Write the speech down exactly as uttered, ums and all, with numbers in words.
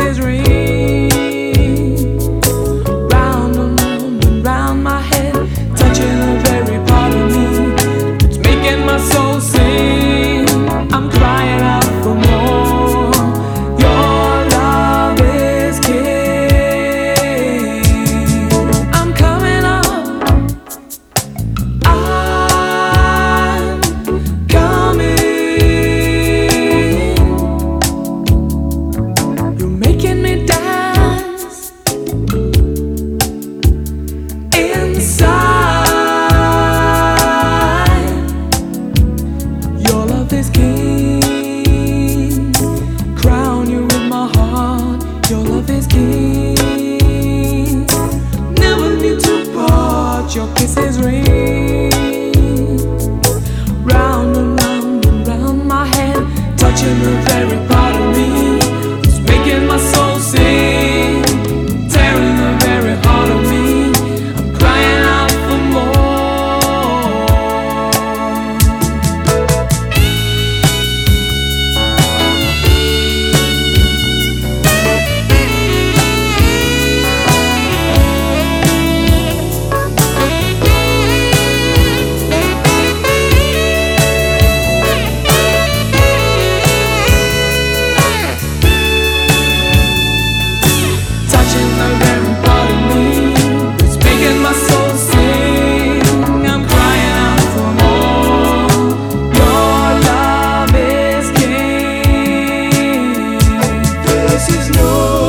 kisses ring round and round and round my head, touching the very part of me that's making my soul sing. I'm crying out for more. Your love is king. I'm coming up. I'm coming. You're making me dance inside. Your love is king. Crown you with my heart. Your love is king. Never need to part. Your kisses ring round and round and round my head, touching the very part of me that's making my soul sing, tearing the very heart of me. I'm crying out for touching the very part of me that's making my soul sing. I'm crying out for more. Your love is king. This is no